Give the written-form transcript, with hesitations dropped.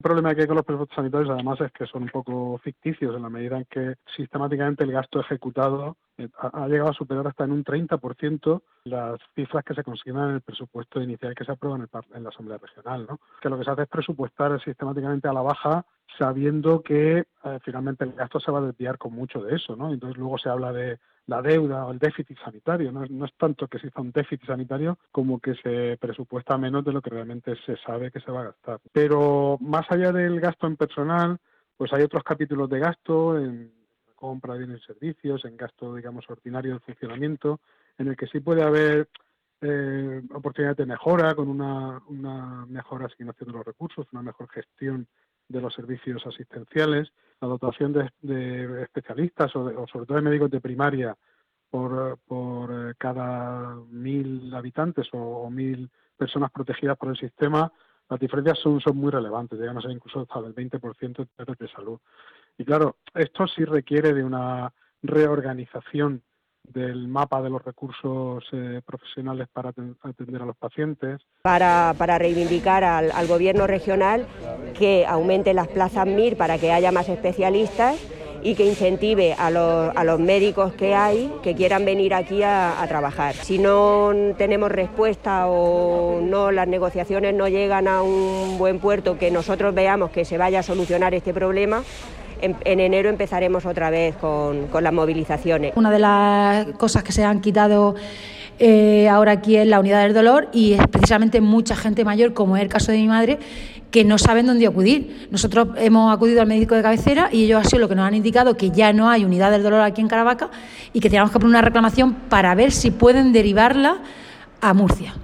El problema que hay con los presupuestos sanitarios además es que son un poco ficticios en la medida en que sistemáticamente el gasto ejecutado ha llegado a superar hasta en un 30% las cifras que se consignan en el presupuesto inicial que se aprueba en la Asamblea Regional, ¿no? Que lo que se hace es presupuestar sistemáticamente a la baja sabiendo que finalmente el gasto se va a desviar con mucho de eso, ¿no? Entonces luego se habla de la deuda o el déficit sanitario. No es tanto que exista un déficit sanitario como que se presupuesta menos de lo que realmente se sabe que se va a gastar. Pero más allá del gasto en personal, pues hay otros capítulos de gasto en compra de bienes y servicios, en gasto, digamos, ordinario de funcionamiento, en el que sí puede haber oportunidades de mejora, con una mejor asignación de los recursos, una mejor gestión de los servicios asistenciales, la dotación de especialistas o sobre todo de médicos de primaria por cada 1.000 habitantes o 1.000 personas protegidas por el sistema. Las diferencias son muy relevantes, llegan a ser incluso hasta del 20% de salud. Y claro, esto sí requiere de una reorganización del mapa de los recursos profesionales para atender a los pacientes. Para reivindicar al gobierno regional que aumente las plazas MIR para que haya más especialistas y que incentive a los médicos que hay que quieran venir aquí a trabajar. Si no tenemos respuesta o no, las negociaciones no llegan a un buen puerto que nosotros veamos que se vaya a solucionar este problema, en enero empezaremos otra vez con las movilizaciones. Una de las cosas que se han quitado ahora aquí es la unidad del dolor y es precisamente mucha gente mayor, como es el caso de mi madre, que no saben dónde acudir. Nosotros hemos acudido al médico de cabecera y ellos ha sido lo que nos han indicado que ya no hay unidad del dolor aquí en Caravaca y que teníamos que poner una reclamación para ver si pueden derivarla a Murcia.